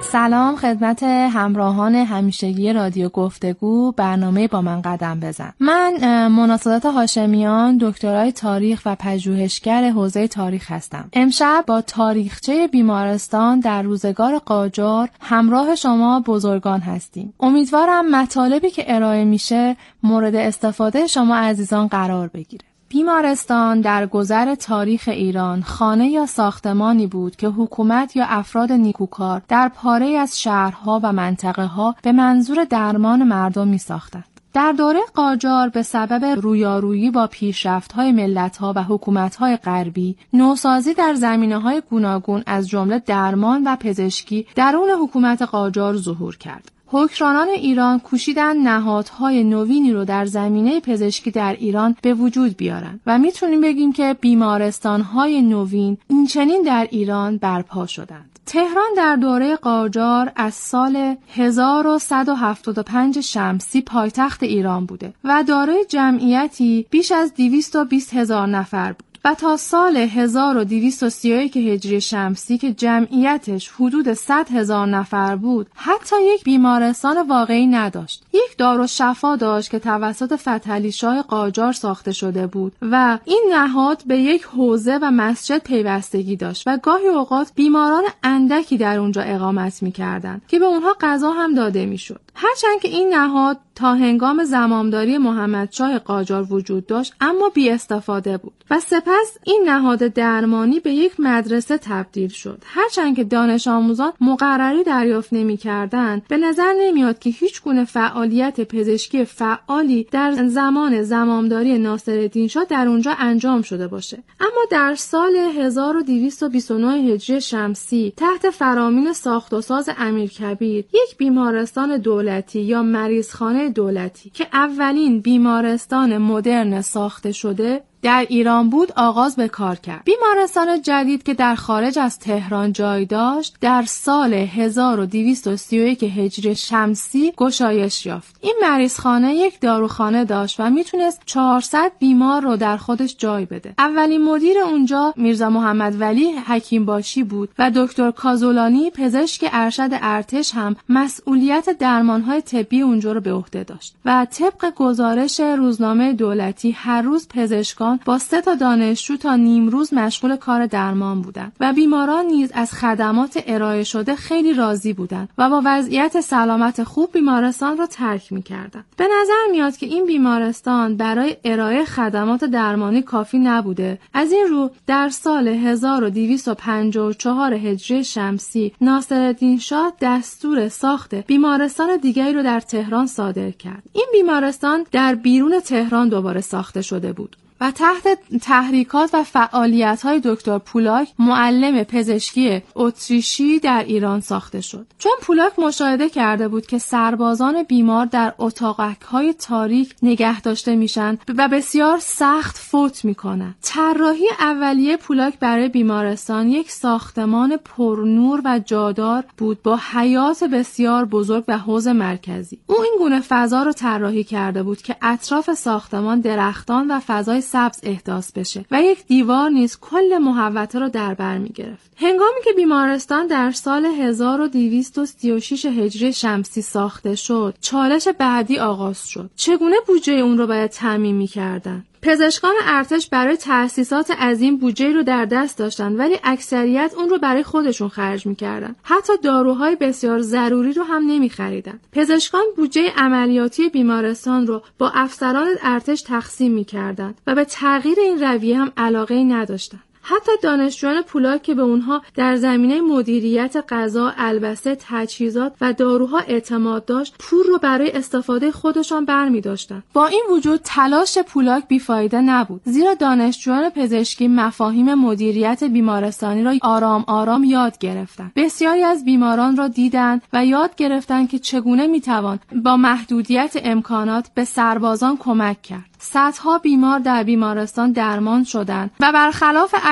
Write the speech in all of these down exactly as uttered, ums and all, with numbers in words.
سلام خدمت همراهان همیشگی رادیو گفتگو، برنامه با من قدم بزن. من مناسبات هاشمیان، دکترای تاریخ و پژوهشگر حوزه تاریخ هستم. امشب با تاریخچه بیمارستان در روزگار قاجار همراه شما بزرگان هستیم. امیدوارم مطالبی که ارائه میشه مورد استفاده شما عزیزان قرار بگیره. بیمارستان در گذر تاریخ ایران خانه یا ساختمانی بود که حکومت یا افراد نیکوکار در پاره‌ای از شهرها و منطقه‌ها به منظور درمان مردم می‌ساختند. در دوره قاجار به سبب رویارویی با پیشرفت‌های ملت‌ها و حکومت‌های غربی، نوسازی در زمینه‌های گوناگون از جمله درمان و پزشکی درون حکومت قاجار ظهور کرد. حکمرانان ایران کوشیدن نهادهای نوینی رو در زمینه پزشکی در ایران به وجود بیارن و میتونیم بگیم که بیمارستانهای نوین اینچنین در ایران برپا شدند. تهران در دوره قاجار از سال هزار و صد و هفتاد و پنج شمسی پایتخت ایران بوده و دارای جمعیتی بیش از دویست و بیست هزار نفر بود. و تا سال هزار و دویست و سی و یک هجری شمسی که جمعیتش حدود صد هزار نفر بود، حتی یک بیمارستان واقعی نداشت. یک دارالشفا داشت که توسط فتحعلی شاه قاجار ساخته شده بود و این نهاد به یک حوزه و مسجد پیوستگی داشت و گاهی اوقات بیماران اندکی در اونجا اقامت می‌کردند که به اونها غذا هم داده می‌شد. هرچند که این نهاد تا هنگام زمامداری محمدشاه قاجار وجود داشت اما بی استفاده بود و سپس این نهاد درمانی به یک مدرسه تبدیل شد. هرچند که دانش آموزان مقرری دریافت نمی‌کردند، به نظر نمیاد که هیچ گونه فعالیت پزشکی فعالی در زمان زمامداری ناصرالدین شاه در اونجا انجام شده باشه. اما در سال هزار و دویست و بیست و نه هجری شمسی تحت فرامین ساخت و ساز امیرکبیر یک بیمارستان دولتی یا مریضخانه دولتی که اولین بیمارستان مدرن ساخته شده در ایران بود آغاز به کار کرد. بیمارستان جدید که در خارج از تهران جای داشت در سال هزار و دویست و سی و یک هجری شمسی گشایش یافت. این مریضخانه یک داروخانه داشت و میتونست چهارصد بیمار رو در خودش جای بده. اولین مدیر اونجا میرزا محمد ولی حکیم باشی بود و دکتر کازولانی پزشک ارشد ارتش هم مسئولیت درمانهای طبی اونجا رو به عهده داشت و طبق گزارش روزنامه دولتی هر روز پزشکان با سه تا دانشجو تا نیم روز مشغول کار درمان بودند و بیماران نیز از خدمات ارائه شده خیلی راضی بودند و با وضعیت سلامت خوب بیمارستان را ترک می‌کردند. به نظر میاد که این بیمارستان برای ارائه خدمات درمانی کافی نبوده. از این رو در سال هزار و دویست و پنجاه و چهار هجری شمسی ناصرالدین شاه دستور ساخت بیمارستان دیگری رو در تهران صادر کرد. این بیمارستان در بیرون تهران دوباره ساخته شده بود و تحت تحریکات و فعالیت‌های دکتر پولاک معلم پزشکی اتریشی در ایران ساخته شد. چون پولاک مشاهده کرده بود که سربازان بیمار در اتاقک‌های تاریک نگه داشته میشن و بسیار سخت فوت میکنن. طراحی اولیه پولاک برای بیمارستان یک ساختمان پرنور و جادار بود با حیاط بسیار بزرگ و حوض مرکزی. او این گونه فضا رو طراحی کرده بود که اطراف ساختمان درختان و فضای سبز احداث بشه و یک دیوار نیز کل محوطه را در بر می‌گرفت. هنگامی که بیمارستان در سال هزار و دویست و سی و شش هجری شمسی ساخته شد، چالش بعدی آغاز شد. چگونه بودجه اون رو باید تامین می‌کردن؟ پزشکان ارتش برای تأسیسات عظیم بودجه رو در دست داشتن ولی اکثریت اون رو برای خودشون خرج می‌کردن. حتی داروهای بسیار ضروری رو هم نمی‌خریدن. پزشکان بودجه عملیاتی بیمارستان رو با افسران ارتش تقسیم می‌کردند و به تغییر این رویه هم علاقه‌ای نداشتن. حتی دانشجویان پولاک که به اونها در زمینه مدیریت غذا، البسه، تجهیزات و داروها اعتماد داشت، پول رو برای استفاده خودشان برمی داشتن. با این وجود تلاش پولاک بیفایده نبود، زیرا دانشجویان پزشکی مفاهیم مدیریت بیمارستانی را آرام آرام یاد گرفتند. بسیاری از بیماران را دیدند و یاد گرفتند که چگونه میتوان با محدودیت امکانات به سربازان کمک کرد. صدها بیمار در بیمارستان درمان شدند و برخلاف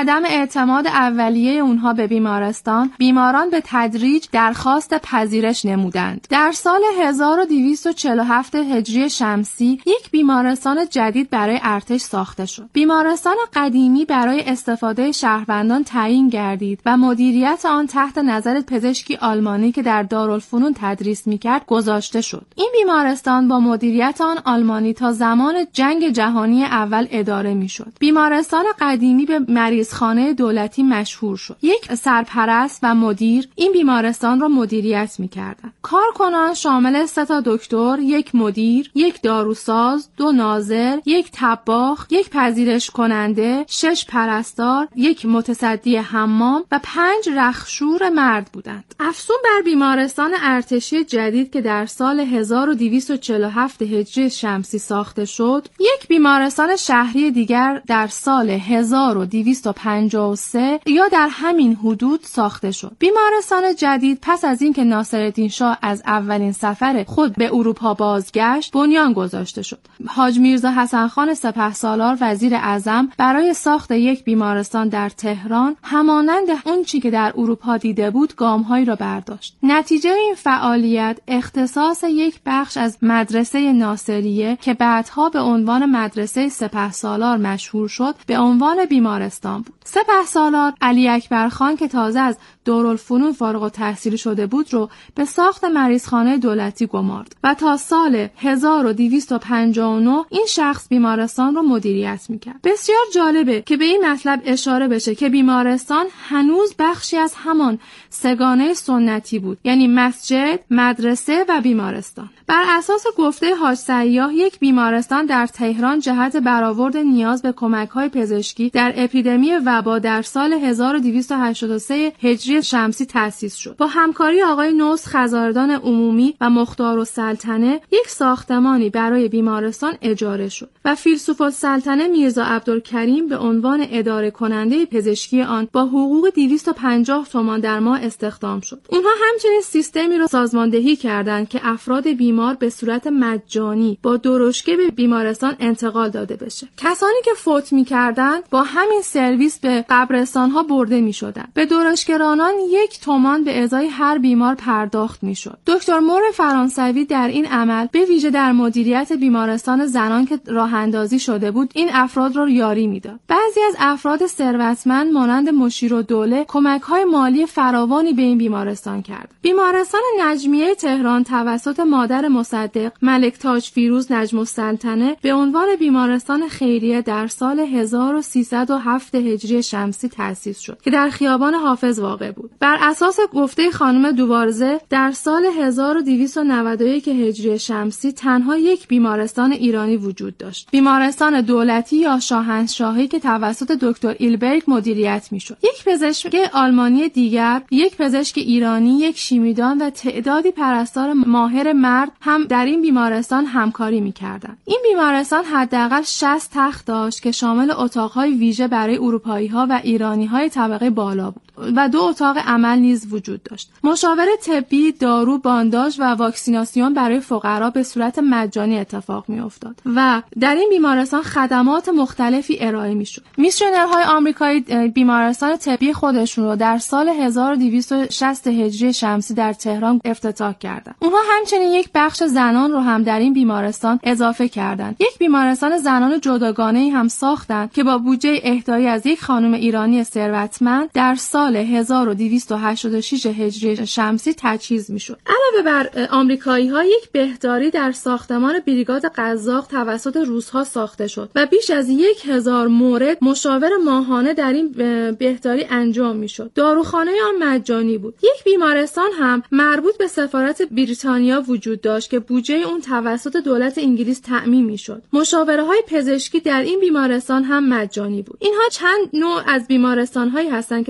عدم اعتماد اولیه اونها به بیمارستان، بیماران به تدریج درخواست پذیرش نمودند. در سال هزار و دویست و چهل و هفت هجری شمسی یک بیمارستان جدید برای ارتش ساخته شد. بیمارستان قدیمی برای استفاده شهروندان تعیین گردید و مدیریت آن تحت نظر پزشکی آلمانی که در دارالفنون تدریس می‌کرد گذاشته شد. این بیمارستان با مدیریت آن آلمانی تا زمان جنگ جهانی اول اداره می‌شد. بیمارستان قدیمی به مریضخانه دولتی مشهور شد. یک سرپرست و مدیر این بیمارستان را مدیریت می‌کردند. کارکنان شامل سه تا دکتر، یک مدیر، یک داروساز، دو ناظر، یک طباخ، یک پذیرش کننده، شش پرستار، یک متصدی حمام و پنج رخشور مرد بودند. افزون بر بیمارستان ارتشی جدید که در سال هزار و دویست و چهل و هفت هجری شمسی ساخته شد، یک بیمارستان شهری دیگر در سال هزار و دویست و پنجاه و سه یا در همین حدود ساخته شد. بیمارستان جدید پس از اینکه ناصرالدین شاه از اولین سفر خود به اروپا بازگشت، بنیان گذاشته شد. حاج میرزا حسن خان سپهسالار وزیر اعظم برای ساخت یک بیمارستان در تهران همانند اون چی که در اروپا دیده بود گام‌هایی را برداشت. نتیجه این فعالیت اختصاص یک بخش از مدرسه ناصریه که بعدها به عنوان مدرسه سپهسالار مشهور شد به عنوان بیمارستان بود. سپهسالار علی اکبر خان که تازه از دارالفنون فارغ التحصیل شده بود رو به ساخت مریضخانه دولتی گمارد و تا سال هزار و دویست و پنجاه و نه این شخص بیمارستان رو مدیریت میکرد. بسیار جالبه که به این مطلب اشاره بشه که بیمارستان هنوز بخشی از همان سگانه سنتی بود، یعنی مسجد، مدرسه و بیمارستان. بر اساس گفته حاج سیاح یک بیمارستان در تهران جهت برآورد نیاز به کمک‌های پزشکی در اپیدمی وبا در سال هزار و دویست و هشتاد و سه هجری شمسی تأسیس شد. با همکاری آقای نوس خزاردان عمومی و مختارالسلطنه یک ساختمانی برای بیمارستان اجاره شد و فیلسوف السلطنه میرزا عبدالکریم به عنوان اداره کننده پزشکی آن با حقوق دویست و پنجاه تومان در ماه استخدام شد. اونها همچنین سیستمی را سازماندهی کردند که افراد بیمار به صورت مجانی با درشکه به بیمارستان انتقال داده بشه. کسانی که فوت می‌کردند با همین سرویس به قبرستان‌ها برده می‌شدند. به درشکرانان یک تومان به ازای هر بیمار پرداخت می‌شد. دکتر مور فرانسوی در این عمل به ویژه در مدیریت بیمارستان زنان که راه‌اندازی شده بود این افراد را یاری می‌داد. بعضی از افراد ثروتمند مانند مشیرالدوله کمک‌های مالی فراوانی به این بیمارستان کرد. بیمارستان نجمیه تهران توسط مادر مصدق ملک تاج فیروز نجم السلطنه به عنوان بیمارستان خیریه در سال هزار و سیصد و هفت هجری شمسی تأسیس شد که در خیابان حافظ واقع بود. بر اساس گفته خانم دوبارزه در سال هزار و دویست و نود و یک هجری شمسی تنها یک بیمارستان ایرانی وجود داشت، بیمارستان دولتی یا شاهنشاهی که توسط دکتر ایلبرگ مدیریت میشد. یک پزشک آلمانی دیگر، یک پزشک ایرانی، یک شیمیدان و تعدادی پرستار ماهر مرد هم در این بیمارستان همکاری می‌کردند. این بیمارستان حداقل شصت تخت داشت که شامل اتاق‌های ویژه برای اروپایی‌ها و ایرانی‌های طبقه بالا بود و دو اتاق عمل نیز وجود داشت. مشاور طبی، دارو، بانداژ و واکسیناسیون برای فقرا به صورت مجانی اتفاق می‌افتاد و در این بیمارستان خدمات مختلفی ارائه می‌شد. میشنرهای آمریکایی بیمارستان طبی خودشون رو در سال هزار و دویست و شصت هجری شمسی در تهران افتتاح کردند. اونها همچنین یک بخش زنان رو هم در این بیمارستان اضافه کردند. یک بیمارستان زنان جداگانه‌ای هم ساختند که با بودجه اهدایی از یک خانم ایرانی ثروتمند در سال هزار و دویست و هشتاد و شش هجری شمسی تجهیز می‌شد. علاوه بر آمریکایی‌ها یک بهداری در ساختمان بریگاد قزاق توسط روس‌ها ساخته شد و بیش از یک هزار مورد مشاور ماهانه در این بهداری انجام می‌شد. داروخانه آن مجانی بود. یک بیمارستان هم مربوط به سفارت بریتانیا وجود داشت که بودجه اون توسط دولت انگلیس تأمین می‌شد. مشاوره‌های پزشکی در این بیمارستان هم مجانی بود. اینها چند نوع از بیمارستان‌هایی هستند که توسط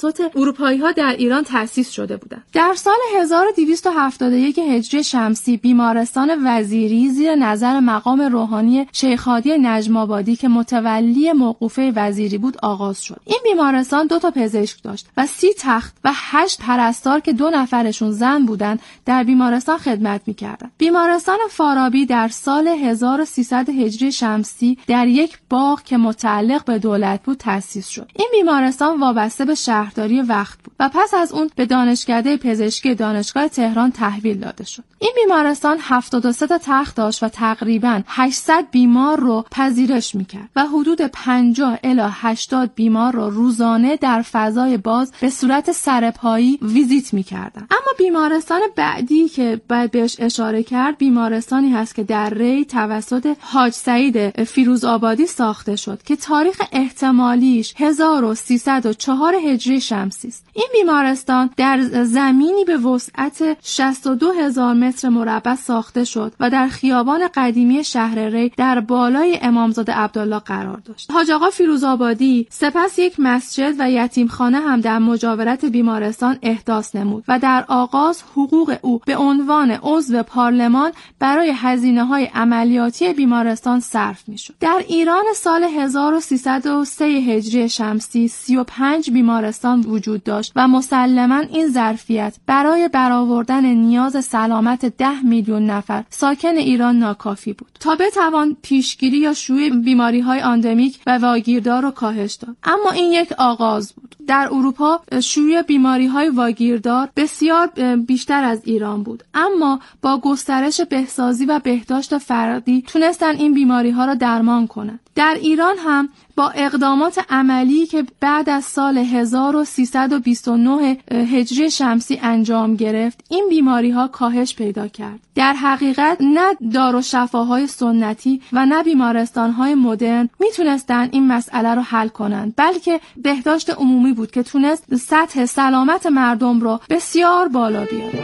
توسط اروپایی‌ها در ایران تأسیس شده بودند. در سال هزار و دویست و هفتاد و یک هجری شمسی بیمارستان وزیری زیر نظر مقام روحانی شیخ هادی نجم‌آبادی که متولی موقوفه وزیری بود آغاز شد. این بیمارستان دو تا پزشک داشت و سی تخت و هشت پرستار که دو نفرشون زن بودند در بیمارستان خدمت می‌کردند. بیمارستان فارابی در سال هزار و سیصد هجری شمسی در یک باغ که متعلق به دولت بود تأسیس شد. این بیمارستان وابسته به شهرداری وقت بود و پس از اون به دانشکده پزشکی دانشگاه تهران تحویل داده شد. این بیمارستان هفتاد و سه تا تخت داشت و تقریباً هشتصد بیمار رو پذیرش می‌کرد و حدود پنجاه الی هشتاد بیمار رو روزانه در فضای باز به صورت سرپایی ویزیت می‌کردند. اما بیمارستان بعدی که باید بهش اشاره کرد بیمارستانی هست که در ری توسط حاج سعید فیروزآبادی ساخته شد که تاریخ احتمالیش هزار و سیصد و چهار هجری شمسی است. این بیمارستان در زمینی به وسعت شصت و دو هزار متر مربع ساخته شد و در خیابان قدیمی شهر ری در بالای امامزاده عبدالله قرار داشت. حاج آقا فیروزآبادی سپس یک مسجد و یتیمخانه هم در مجاورت بیمارستان احداث نمود و در آغاز حقوق او به عنوان عضو پارلمان برای هزینه‌های عملیاتی بیمارستان صرف می‌شد. در ایران سال هزار و سیصد و سه هجری شمسی سی و پنج بیمارستان وجود داشت و مسلماً این ظرفیت برای برآوردن نیاز سلامت ده میلیون نفر ساکن ایران ناکافی بود تا بتوان پیشگیری یا شیوع بیماری‌های آندمیک و واگیردار را کاهش داد. اما این یک آغاز بود. در اروپا شیوع بیماری‌های واگیردار بسیار بیشتر از ایران بود، اما با گسترش بهسازی و بهداشت فردی تونستن این بیماری‌ها را درمان کنند. در ایران هم با اقدامات عملی که بعد از سال هزار و سیصد و بیست و نه هجری شمسی انجام گرفت این بیماری‌ها کاهش پیدا کرد. در حقیقت نه دار و شفاهای سنتی و نه بیمارستان‌های مدرن میتونستن این مسئله رو حل کنند، بلکه بهداشت عمومی بود که تونست سطح سلامت مردم رو بسیار بالا بیاره.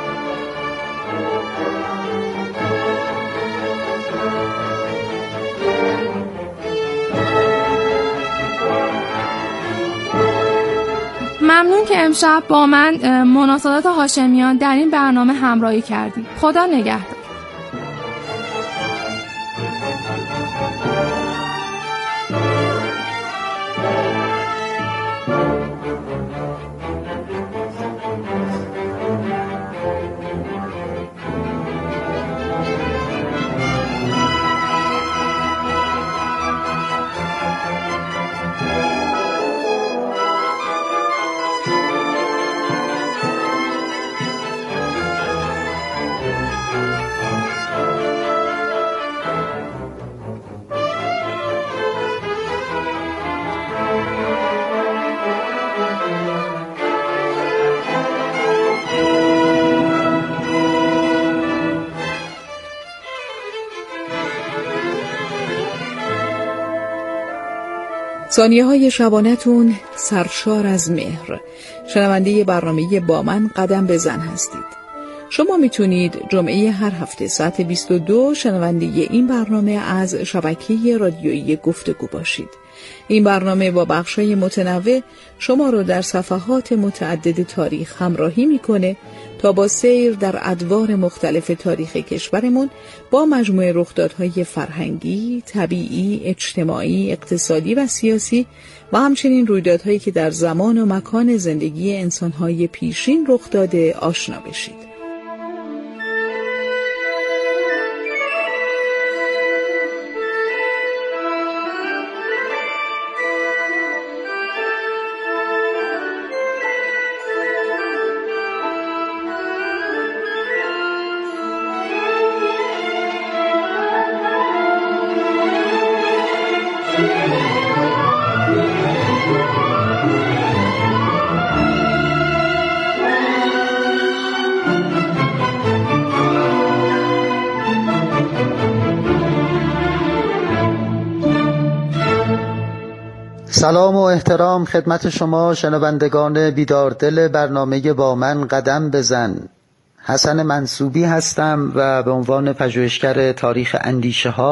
ممنون که امشب با من مناسبات هاشمیان در این برنامه همراهی کردید. خدا نگهدار. ثانیه های شبانتون سرشار از مهر. شنونده برنامه با من قدم بزن هستید. شما میتونید جمعه هر هفته ساعت بیست و دو شنونده این برنامه از شبکه رادیویی گفتگو باشید. این برنامه با بخشای متنوع شما رو در صفحات متعدد تاریخ همراهی میکنه تا با سیر در ادوار مختلف تاریخ کشورمون با مجموعه رخدادهای فرهنگی، طبیعی، اجتماعی، اقتصادی و سیاسی و همچنین رویدادهایی که در زمان و مکان زندگی انسانهای پیشین رخ داده آشنا بشید. سلام و احترام خدمت شما شنوندگان بیداردل برنامه با من قدم بزن. حسن منصوبی هستم و به عنوان پژوهشگر تاریخ اندیشه ها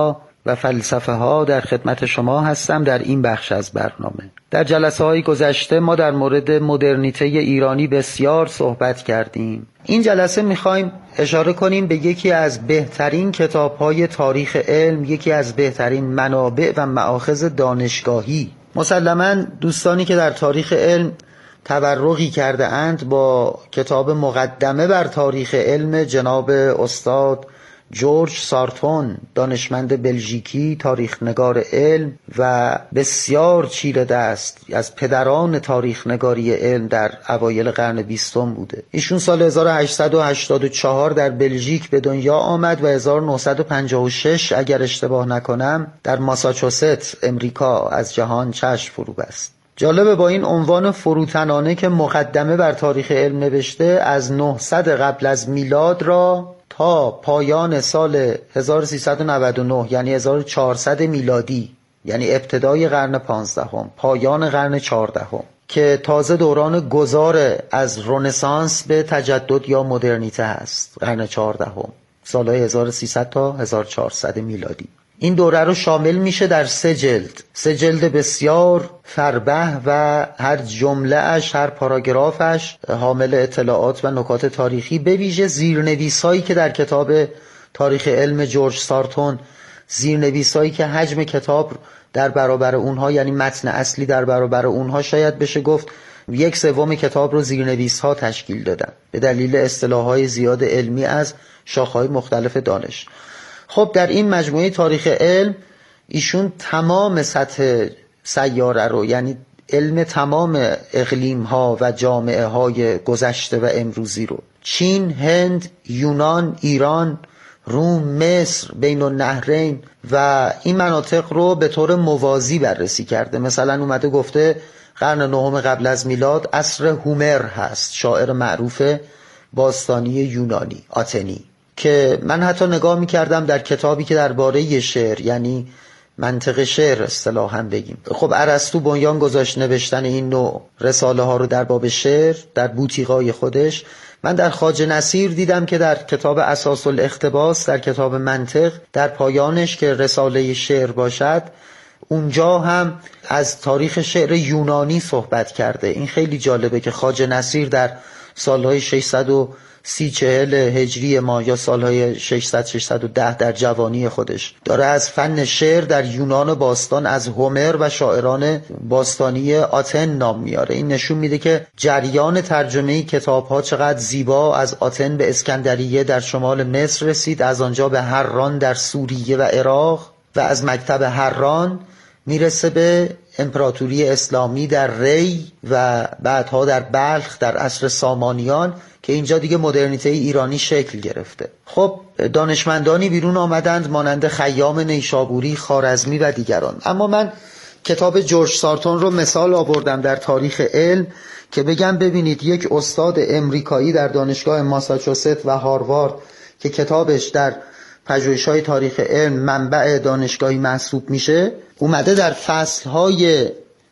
و فلسفه ها در خدمت شما هستم در این بخش از برنامه. در جلسه های گذشته ما در مورد مدرنیته ایرانی بسیار صحبت کردیم. این جلسه میخوایم اشاره کنیم به یکی از بهترین کتاب های تاریخ علم، یکی از بهترین منابع و مآخذ دانشگاهی. مسلماً دوستانی که در تاریخ علم تبرقی کرده اند با کتاب مقدمه بر تاریخ علم جناب استاد جورج سارتون، دانشمند بلژیکی، تاریخ نگار علم و بسیار چیره دست، از پدران تاریخ نگاری علم در اوایل قرن بیستم بوده. ایشون سال هزار و هشتصد و هشتاد و چهار در بلژیک به دنیا آمد و هزار و نهصد و پنجاه و شش اگر اشتباه نکنم در ماساچوست امریکا از جهان چشم فرو بست. جالبه با این عنوان فروتنانه که مقدمه بر تاریخ علم نوشته، از نهصد قبل از میلاد را تا پایان سال هزار و سیصد و نود و نه یعنی هزار و چهارصد میلادی، یعنی ابتدای قرن پانزدهم پایان قرن چهاردهم، که تازه دوران گذار از رنسانس به تجدد یا مدرنیته هست، قرن چهاردهم، سالهای هزار و سیصد تا هزار و چهارصد میلادی. این دوره رو شامل میشه در سه جلد سه جلد بسیار فربه و هر جمله اش، هر پاراگرافش حامل اطلاعات و نکات تاریخی، به ویژه زیرنویسایی که در کتاب تاریخ علم جورج سارتون، زیرنویسایی که حجم کتاب در برابر اونها، یعنی متن اصلی در برابر اونها، شاید بشه گفت یک سوم کتاب رو زیرنویس ها تشکیل دادن به دلیل اصطلاحات زیاد علمی از شاخه‌های مختلف دانش. خب در این مجموعه تاریخ علم ایشون تمام سطح سیاره رو، یعنی علم تمام اقلیم ها و جامعه های گذشته و امروزی رو، چین، هند، یونان، ایران، روم، مصر، بین النهرین و این مناطق رو به طور موازی بررسی کرده. مثلا اومده گفته قرن نهم قبل از میلاد عصر هومر هست، شاعر معروف باستانی یونانی، آتنی، که من حتی نگاه میکردم در کتابی که درباره شعر، یعنی منطق شعر اصطلاحاً بگیم، خب ارسطو بنیان گذاشت نوشتن این نوع رساله ها رو در باب شعر در بوتیقای خودش. من در خواجه نصیر دیدم که در کتاب اساس الاقتباس، در کتاب منطق، در پایانش که رساله شعر باشد، اونجا هم از تاریخ شعر یونانی صحبت کرده. این خیلی جالبه که خواجه نصیر در سالهای ششصد و سی چهل هجری ما یا سالهای ششصد ششصد و ده در جوانی خودش داره از فن شعر در یونان باستان از هومر و شاعران باستانی آتن نام میاره. این نشون میده که جریان ترجمه کتاب‌ها چقدر زیبا از آتن به اسکندریه در شمال مصر رسید، از آنجا به حران در سوریه و عراق و از مکتب حران میرسه به امپراتوری اسلامی در ری و بعدها در بلخ در عصر سامانیان، که اینجا دیگه مدرنیته ایرانی شکل گرفته. خب دانشمندانی بیرون آمدند مانند خیام نیشابوری، خوارزمی و دیگران. اما من کتاب جورج سارتون رو مثال آوردم در تاریخ علم که بگم ببینید یک استاد امریکایی در دانشگاه ماساچوست و هاروارد که کتابش در پژوهش‌های تاریخ علم منبع دانشگاهی محسوب میشه، اومده در فصل‌های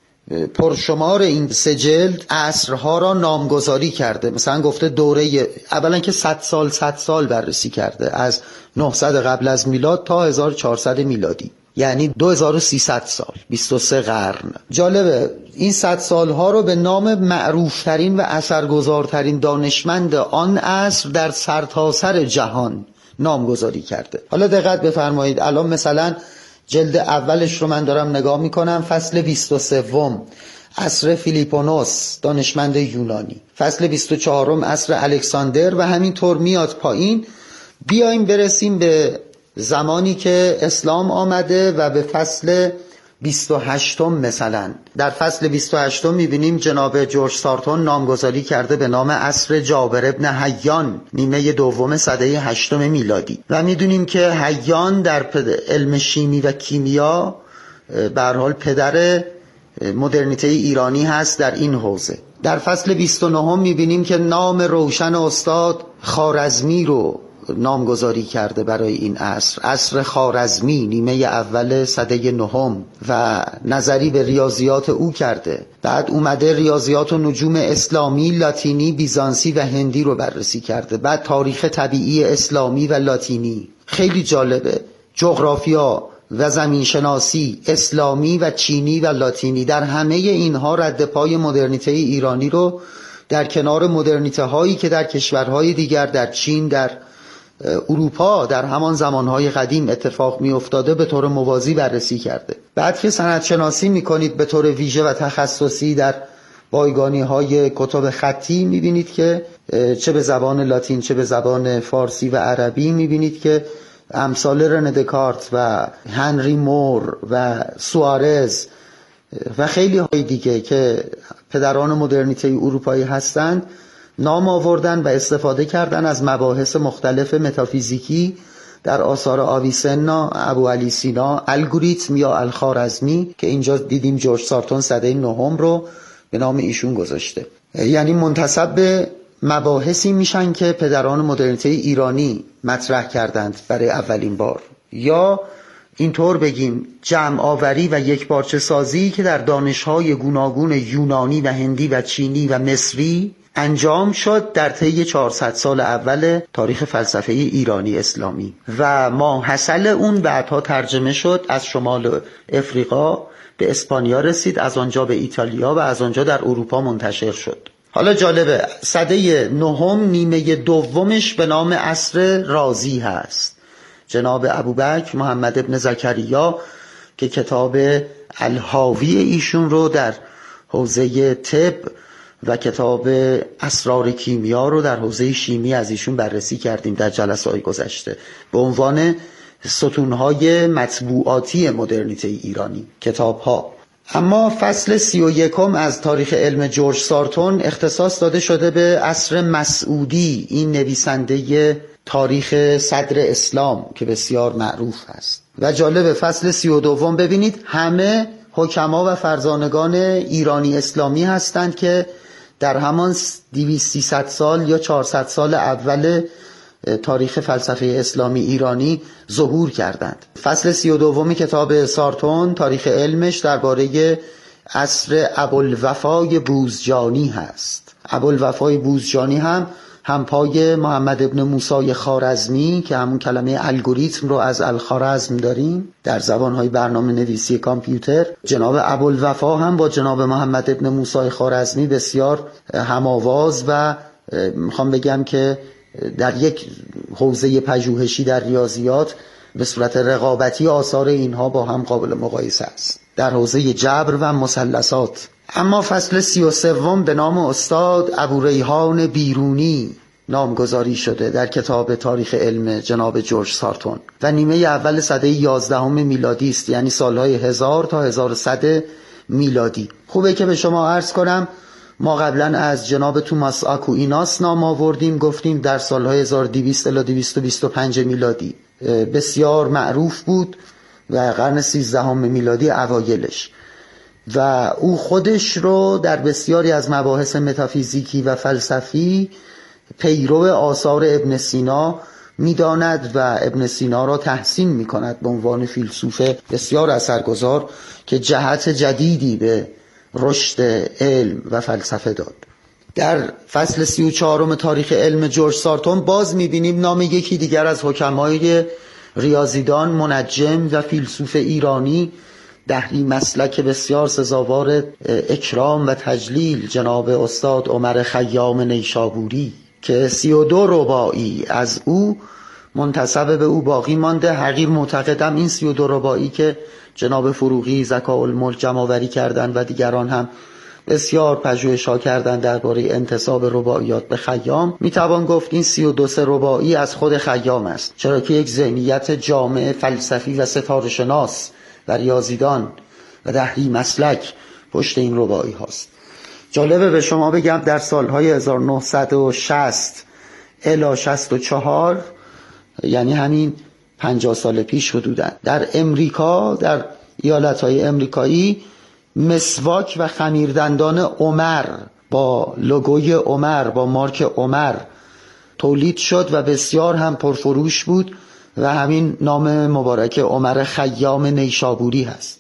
پرشمار این سه جلد عصرها را نامگذاری کرده. مثلا گفته دوره اولا که صد سال صد سال بررسی کرده، از نهصد قبل از میلاد تا هزار و چهارصد میلادی، یعنی دو هزار و سیصد سال، بیست و سه قرن. جالبه این صد سالها رو به نام معروفترین و اثرگذارترین دانشمند آن عصر در سرتاسر جهان نامگذاری کرده. حالا دقت بفرمایید، الان مثلا جلد اولش رو من دارم نگاه میکنم، فصل بیست و سه عصر فیلیپونوس، دانشمند یونانی، فصل بیست و چهار عصر الکساندر و همینطور میاد پایین. بیایم برسیم به زمانی که اسلام آمده و به فصل بیست و هشت. مثلا در فصل بیست و هشت میبینیم جناب جورج سارتون نامگذاری کرده به نام عصر جابر ابن حیان، نیمه دوم سده هشتم میلادی، و میدونیم که حیان در علم شیمی و کیمیا به هر حال پدر مدرنیته ایرانی هست در این حوزه. در فصل بیست و نه میبینیم که نام روشن استاد خوارزمی رو نامگذاری کرده برای این عصر، عصر خوارزمی، نیمه اول سده نهم، و نظری به ریاضیات او کرده. بعد اومده ریاضیات و نجوم اسلامی، لاتینی، بیزانسی و هندی رو بررسی کرده. بعد تاریخ طبیعی اسلامی و لاتینی، خیلی جالبه. جغرافیا، و زمینشناسی اسلامی و چینی و لاتینی، در همه اینها رد پای مدرنیته ایرانی رو در کنار مدرنیته هایی که در کشورهای دیگر، در چین، در اروپا در همان زمانهای قدیم اتفاق می افتاده به طور موازی بررسی کرده. بعد که سندشناسی می کنید به طور ویژه و تخصصی در بایگانی های کتب خطی، می بینید که چه به زبان لاتین چه به زبان فارسی و عربی، می بینید که امثال رنه دکارت و هنری مور و سوارز و خیلی های دیگه که پدران مدرنیته اروپایی هستند نام آوردن و استفاده کردن از مباحث مختلف متافیزیکی در آثار آویسنا، ابو علی سینا، الگوریتم یا الخوارزمی که اینجا دیدیم جورج سارتون سده نهم رو به نام ایشون گذاشته. یعنی منتسب به مباحثی میشن که پدران مدرنیته ایرانی مطرح کردند برای اولین بار، یا اینطور بگیم جمع آوری و یکپارچه سازی که در دانش‌های گوناگون یونانی و هندی و چینی و مصری انجام شد در طی چهارصد سال اول تاریخ فلسفه ایرانی اسلامی و ماحصل اون بعدها ترجمه شد، از شمال افریقا به اسپانیا رسید، از آنجا به ایتالیا و از آنجا در اروپا منتشر شد. حالا جالبه سده نهم نیمه دومش به نام عصر رازی هست. جناب ابوبکر محمد ابن زکریا که کتاب الحاوی ایشون رو در حوزه طب و کتاب اسرار کیمیا رو در حوزه شیمی از ایشون بررسی کردیم در جلسه‌های گذشته به عنوان ستونهای مطبوعاتی مدرنیته ایرانی کتاب‌ها. اما فصل سی و یکم از تاریخ علم جورج سارتون اختصاص داده شده به عصر مسعودی، این نویسنده تاریخ صدر اسلام که بسیار معروف هست. و جالب فصل سی و دوم ببینید همه حکما و فرزانگان ایرانی اسلامی هستند که در همان دویست سیصد سال یا چهارصد سال اول تاریخ فلسفه اسلامی ایرانی ظهور کردند. فصل سی و دومی کتاب سارتون تاریخ علمش درباره عصر ابوالوفای بوزجانی هست. ابوالوفای بوزجانی هم همپای محمد ابن موسی خوارزمی که همون کلمه الگوریتم رو از الخوارزم داریم در زبانهای برنامه نویسی کامپیوتر، جناب ابوالوفا هم با جناب محمد ابن موسی خوارزمی بسیار هماواز و میخوام بگم که در یک حوزه پژوهشی در ریاضیات به صورت رقابتی آثار اینها با هم قابل مقایسه است در حوزه جبر و مثلثات. اما فصل سی و سوم به نام استاد ابو ریحان بیرونی نامگذاری شده در کتاب تاریخ علم جناب جورج سارتون و نیمه اول سده یازدهم میلادی است، یعنی سالهای هزار تا هزار و صد میلادی. خوبه که به شما عرض کنم ما قبلا از جناب توماس آکویناس نام آوردیم، گفتیم در سالهای هزار و دویست الی دویست و بیست و پنج میلادی بسیار معروف بود و قرن سیزدهم میلادی اوایلش، و او خودش رو در بسیاری از مباحث متافیزیکی و فلسفی پیرو آثار ابن سینا میداند و ابن سینا را تحسین میکند به عنوان فیلسوف بسیار اثرگذار که جهت جدیدی به رشد علم و فلسفه داد. در فصل سی و چهارم تاریخ علم جورج سارتون باز میبینیم نام یکی دیگر از حکمای ریاضیدان، منجم و فیلسوف ایرانی دهری مسلک بسیار سزاوار اکرام و تجلیل، جناب استاد عمر خیام نیشابوری که سی و دو رباعی از او منتسب به او باقی مانده. حقیر معتقدم این سی و دو رباعی که جناب فروغی ذکاءالملک جمع‌آوری کردند و دیگران هم بسیار پژوهش‌ها کردند درباره انتساب رباعیات به خیام، میتوان گفت این سی و دو سه رباعی از خود خیام است، چرا که یک ذهنیت جامع فلسفی و ستاره شناس و ریاضیدان و دهری مسلک پشت این رباعی هاست. جالبه به شما بگم در سالهای هزار و نهصد و شصت الی شصت و چهار، یعنی همین پنجاه سال پیش حدوداً، در امریکا، در ایالتهای امریکایی مسواک و خمیردندان عمر با لوگوی عمر، با مارک عمر تولید شد و بسیار هم پرفروش بود و همین نام مبارک عمر خیام نیشابوری هست.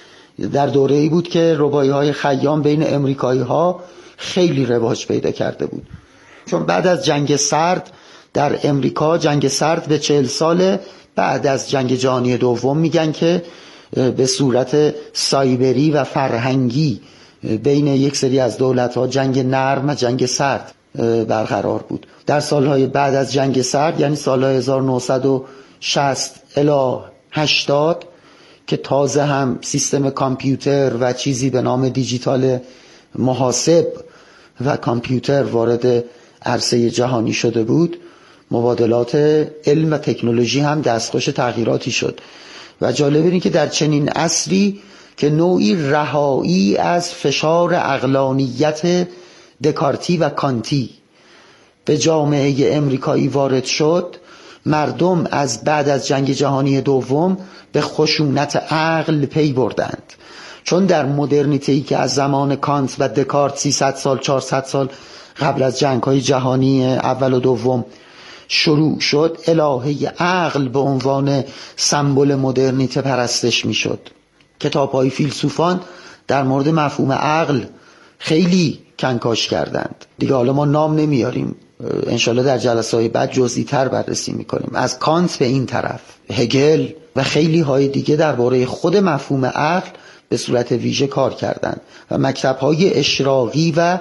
در دوره‌ای بود که رباعی‌های خیام بین امریکایی‌ها خیلی رواج پیدا کرده بود، چون بعد از جنگ سرد در امریکا جنگ سرد به چهل سال بعد از جنگ جهانی دوم میگن که به صورت سایبری و فرهنگی بین یک سری از دولت‌ها جنگ نرم و جنگ سرد برقرار بود. در سالهای بعد از جنگ سرد یعنی سالهای هزار و نهصد و شصت الی هشتاد که تازه هم سیستم کامپیوتر و چیزی به نام دیجیتال محاسب و کامپیوتر وارد عرصه جهانی شده بود، مبادلات علم و تکنولوژی هم دستخوش تغییراتی شد. و جالب اینه که در چنین عصری که نوعی رهایی از فشار عقلانیت دکارتی و کانتی به جامعه امریکایی وارد شد، مردم از بعد از جنگ جهانی دوم به خشونت عقل پی بردند. چون در مدرنیته‌ای که از زمان کانت و دکارت سیصد سال چهارصد سال قبل از جنگ‌های جهانی اول و دوم شروع شد، الهه عقل به عنوان سمبل مدرنیته پرستش میشد. کتاب‌های فیلسوفان در مورد مفهوم عقل خیلی کنکاش کردند. دیگه حالا ما نام نمیاریم، انشالله در جلسه‌های بعد جزئی تر بررسی میکنیم. از کانت به این طرف، هگل و خیلی های دیگه درباره خود مفهوم عقل به صورت ویژه کار کردند و مکتب‌های اشراقی و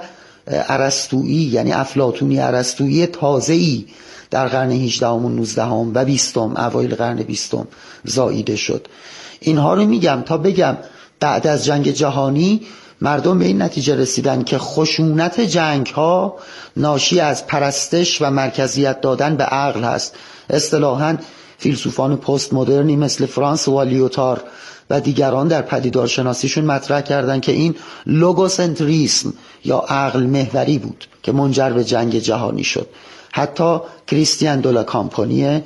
ارسطویی یعنی افلاطونی ارسطویی تازه‌ای در قرن هجدهم و نوزدهم و بیستم، اوایل قرن بیستم زاییده شد. اینها رو میگم تا بگم بعد از جنگ جهانی مردم به این نتیجه رسیدن که خشونت جنگ ها ناشی از پرستش و مرکزیت دادن به عقل هست. اصطلاحاً فیلسوفان پست مدرنی مثل فرانس و لیوتار و دیگران در پدیدارشناسیشون مطرح کردن که این لوگوسنتریسم یا عقل محوری بود که منجر به جنگ جهانی شد. حتی کریستیان دولا کامپانی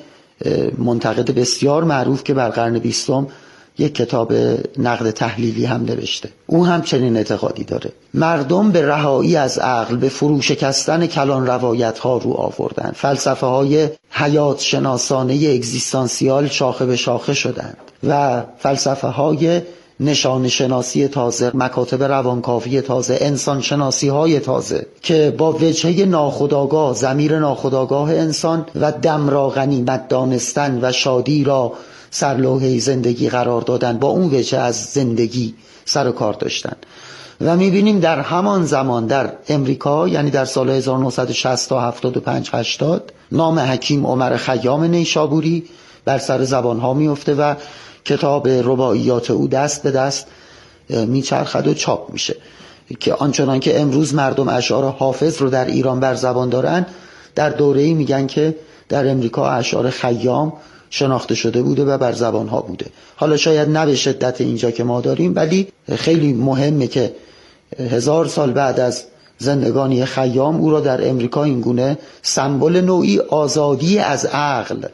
منتقد بسیار معروف که بر قرن بیستم یک کتاب نقد تحلیلی هم نوشته، او هم چنین اعتقادی داره. مردم به رهایی از عقل، به فرو شکستن کلان روایت ها رو آوردن. فلسفه های حیات شناسانه اگزیستانسیال شاخه به شاخه شدند و فلسفه های نشان شناسی تازه، مکاتب روانکاوی تازه، انسان شناسی های تازه که با وجهه ناخودآگاه، ضمیر ناخودآگاه انسان و دم را غنیمت دانستن و شادی را سرلوحه زندگی قرار دادن، با اون وجه از زندگی سر و کار داشتن. و میبینیم در همان زمان در امریکا یعنی در سال هزار و نهصد و شصت تا هفتاد و پنج هشتاد نام حکیم عمر خیام نیشابوری بر سر زبانها میفته و کتاب رباعیات او دست به دست میچرخد و چاپ میشه که آنچنان که امروز مردم اشعار حافظ رو در ایران بر زبان دارن، در دوره‌ای میگن که در امریکا اشعار خیام شناخته شده بوده و بر زبانها بوده. حالا شاید نه به شدت اینجا که ما داریم، ولی خیلی مهمه که هزار سال بعد از زندگانی خیام او را در امریکا اینگونه سمبل نوعی آزادی از عقل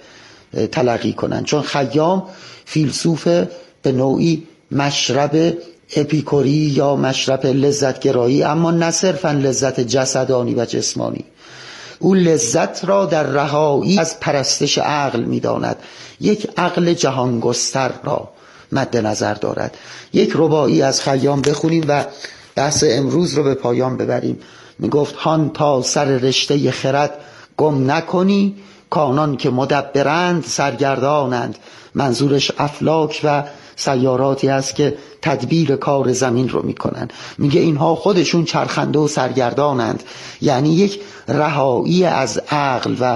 تلقی کنن، چون خیام فیلسوف به نوعی مشرب اپیکوری یا مشرب لذتگرایی، اما نه صرفاً لذت جسدانی و جسمانی. او لذت را در رهایی از پرستش عقل می‌داند، یک عقل جهانگستر را مد نظر دارد. یک رباعی از خیام بخونیم و بحث امروز رو به پایان ببریم. میگفت هان تا سر رشته خرد گم نکنی، کانان که مدبرند سرگردانند. منظورش افلاک و سیاراتی است که تدبیر کار زمین رو میکنن. میگه اینها خودشون چرخنده و سرگردانند، یعنی یک رهایی از عقل و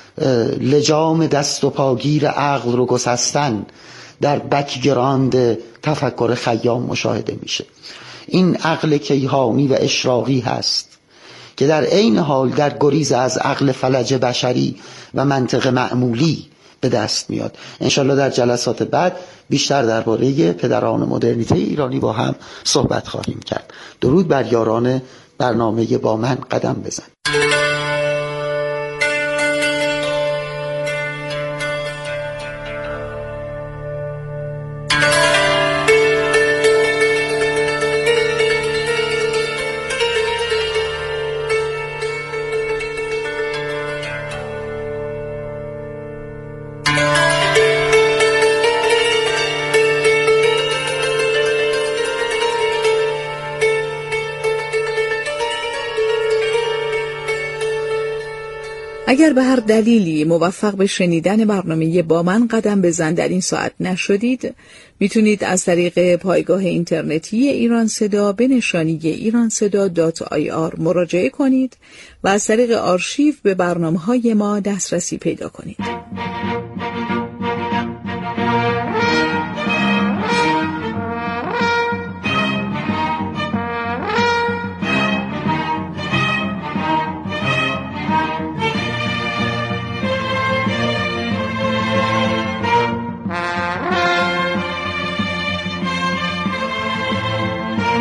لجام دست و پاگیر عقل رو گسستن در بکگراند تفکر خیام مشاهده میشه. این عقل کیهانی و اشراقی هست که در عین حال در گریز از عقل فلج بشری و منطق معمولی به دست میاد. انشالله در جلسات بعد بیشتر درباره پدران مدرنیته ایرانی با هم صحبت خواهیم کرد. درود بر یاران برنامه با من قدم بزن. اگر به هر دلیلی موفق به شنیدن برنامه با من قدم بزن در این ساعت نشدید، میتونید از طریق پایگاه اینترنتی ایران صدا به نشانی ایران صدا دات آی آر مراجعه کنید و از طریق آرشیو به برنامه‌های ما دسترسی پیدا کنید.